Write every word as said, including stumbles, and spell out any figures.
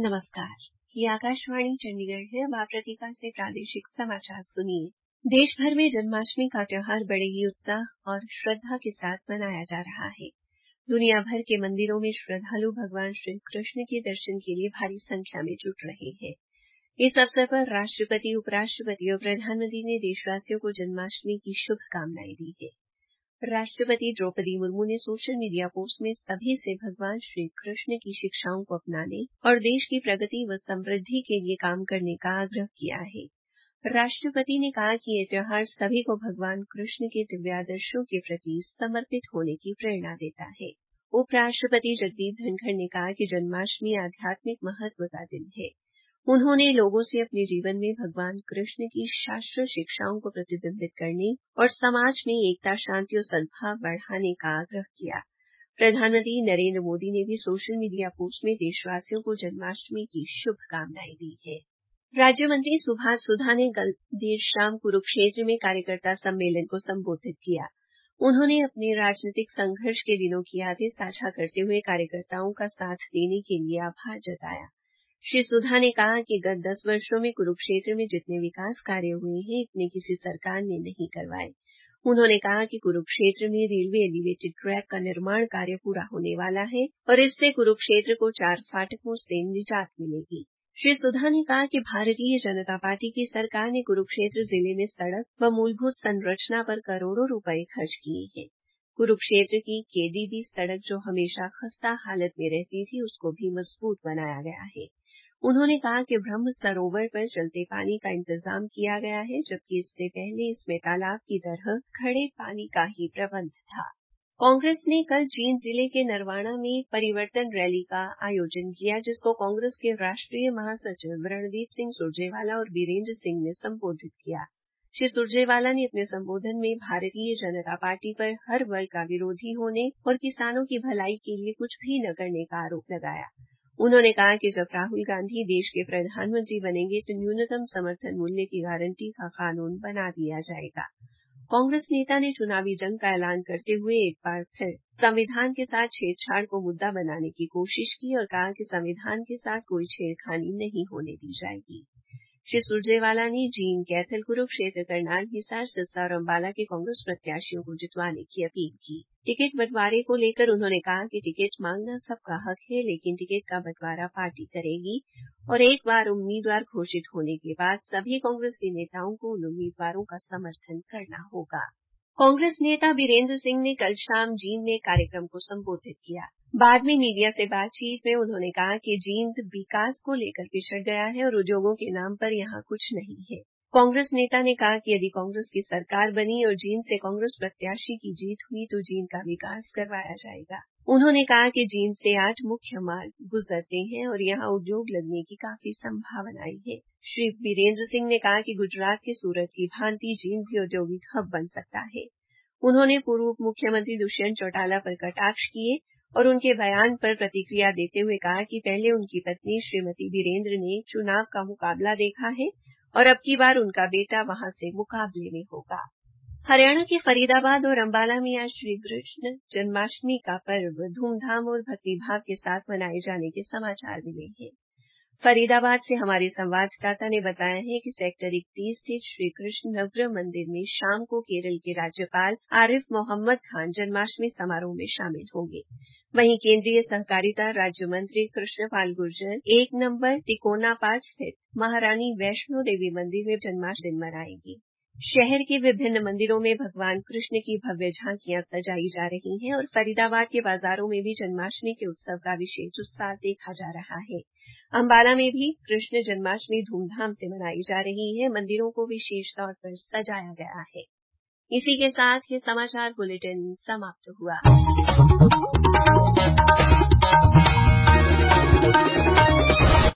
नमस्कार, ये आकाशवाणी चंडीगढ़ है। अब आप प्रतिका से प्रादेशिक समाचार सुनिए। देश भर में जन्माष्टमी का त्योहार बड़े ही उत्साह और श्रद्धा के साथ मनाया जा रहा है। दुनिया भर के मंदिरों में श्रद्धालु भगवान श्री कृष्ण के दर्शन के लिए भारी संख्या में जुट रहे हैं। इस अवसर पर राष्ट्रपति, उपराष्ट्रपति और प्रधानमंत्री ने देशवासियों को जन्माष्टमी की शुभकामनाएं दी है। राष्ट्रपति द्रौपदी मुर्मू ने सोशल मीडिया पोस्ट में सभी से भगवान श्री कृष्ण की शिक्षाओं को अपनाने और देश की प्रगति व समृद्धि के लिए काम करने का आग्रह किया है। राष्ट्रपति ने कहा कि यह त्योहार सभी को भगवान कृष्ण के दिव्यादर्शों के प्रति समर्पित होने की प्रेरणा देता है। उपराष्ट्रपति जगदीप धनखड़ ने कहा कि जन्माष्टमी आध्यात्मिक महत्व का दिन है। उन्होंने लोगों से अपने जीवन में भगवान कृष्ण की शास्त्र शिक्षाओं को प्रतिबिंबित करने और समाज में एकता, शांति और सद्भाव बढ़ाने का आग्रह किया। प्रधानमंत्री नरेंद्र मोदी ने भी सोशल मीडिया पोस्ट में देशवासियों को जन्माष्टमी की शुभकामनाएं दी है। राज्य मंत्री सुभाष सुधा ने कल देर शाम कुरुक्षेत्र में कार्यकर्ता सम्मेलन को संबोधित किया। उन्होंने अपने राजनीतिक संघर्ष के दिनों की यादें साझा करते हुए कार्यकर्ताओं का साथ देने के लिए आभार जताया। श्री सुधा ने कहा कि गत दस वर्षों में कुरुक्षेत्र में जितने विकास कार्य हुए हैं, इतने किसी सरकार ने नहीं करवाए। उन्होंने कहा कि कुरुक्षेत्र में रेलवे एलिवेटेड ट्रैक का निर्माण कार्य पूरा होने वाला है और इससे कुरुक्षेत्र को चार फाटकों से निजात मिलेगी। श्री सुधा ने कहा कि भारतीय जनता पार्टी की सरकार ने कुरुक्षेत्र जिले में सड़क व मूलभूत संरचना पर करोड़ों रुपए खर्च किए हैं। कुरुक्षेत्र की केडीबी सड़क जो हमेशा खस्ता हालत में रहती थी, उसको भी मजबूत बनाया गया है। उन्होंने कहा कि ब्रह्म सरोवर पर चलते पानी का इंतजाम किया गया है, जबकि इससे पहले इसमें तालाब की तरह खड़े पानी का ही प्रबंध था। कांग्रेस ने कल जींद जिले के नरवाना में परिवर्तन रैली का आयोजन किया, जिसको कांग्रेस के राष्ट्रीय महासचिव रणदीप सिंह सुरजेवाला और बीरेंद्र सिंह ने संबोधित किया। श्री सुरजेवाला ने अपने संबोधन में भारतीय जनता पार्टी पर हर वर्ग का विरोधी होने और किसानों की भलाई के लिए कुछ भी न करने का आरोप लगाया। उन्होंने कहा कि जब राहुल गांधी देश के प्रधानमंत्री बनेंगे तो न्यूनतम समर्थन मूल्य की गारंटी का कानून बना दिया जाएगा। कांग्रेस नेता ने चुनावी जंग का ऐलान करते हुए एक बार फिर संविधान के साथ छेड़छाड़ को मुद्दा बनाने की कोशिश की और कहा कि संविधान के साथ कोई छेड़खानी नहीं होने दी जाएगी। श्री सुरजेवाला ने जींद, कैथल, कुरुक्षेत्र, करनाल, हिसार, सिरसा और अम्बाला के कांग्रेस प्रत्याशियों को जितवाने की अपील की। टिकट बंटवारे को लेकर उन्होंने कहा कि टिकट मांगना सबका हक है, लेकिन टिकट का बंटवारा पार्टी करेगी और एक बार उम्मीदवार घोषित होने के बाद सभी कांग्रेसी नेताओं को उन उम्मीदवारों का समर्थन करना होगा। कांग्रेस नेता बीरेंद्र सिंह ने कल शाम जींद में कार्यक्रम को संबोधित किया। बाद में मीडिया से बातचीत में उन्होंने कहा कि जींद विकास को लेकर पिछड़ गया है और उद्योगों के नाम पर यहां कुछ नहीं है। कांग्रेस नेता ने कहा कि यदि कांग्रेस की सरकार बनी और जींद से कांग्रेस प्रत्याशी की जीत हुई तो जींद का विकास करवाया जाएगा। उन्होंने कहा कि जींद से आठ मुख्य मार्ग गुजरते हैं और यहां उद्योग लगने की काफी संभावनाएं हैं। श्री बीरेंद्र सिंह ने कहा कि गुजरात के सूरत की भांति जींद भी औद्योगिक हब बन सकता है। उन्होंने पूर्व उप मुख्यमंत्री दुष्यंत चौटाला पर कटाक्ष किए और उनके बयान पर प्रतिक्रिया देते हुए कहा कि पहले उनकी पत्नी श्रीमती बीरेंद्र ने चुनाव का मुकाबला देखा है और अब की बार उनका बेटा वहां से मुकाबले में होगा। हरियाणा के फरीदाबाद और अंबाला में आज श्री कृष्ण जन्माष्टमी का पर्व धूमधाम और भक्तिभाव के साथ मनाए जाने के समाचार मिले हैं। फरीदाबाद से हमारे संवाददाता ने बताया है कि सेक्टर इकतीस स्थित श्री कृष्ण नवग्रह मंदिर में शाम को केरल के राज्यपाल आरिफ मोहम्मद खान जन्माष्टमी समारोह में शामिल होंगे। वहीं केंद्रीय सहकारिता राज्य मंत्री कृष्णपाल गुर्जर एक नंबर तिकोना पांच स्थित महारानी वैष्णो देवी मंदिर में जन्माष्टमी मनाएंगे। शहर के विभिन्न मंदिरों में भगवान कृष्ण की भव्य झांकियां सजाई जा रही हैं और फरीदाबाद के बाजारों में भी जन्माष्टमी के उत्सव का विशेष उत्साह देखा जा रहा है। अंबाला में भी कृष्ण जन्माष्टमी धूमधाम से मनाई जा रही है। मंदिरों को विशेष तौर पर सजाया गया है। इसी के साथ ये समाचार बुलेटिन समाप्त हुआ।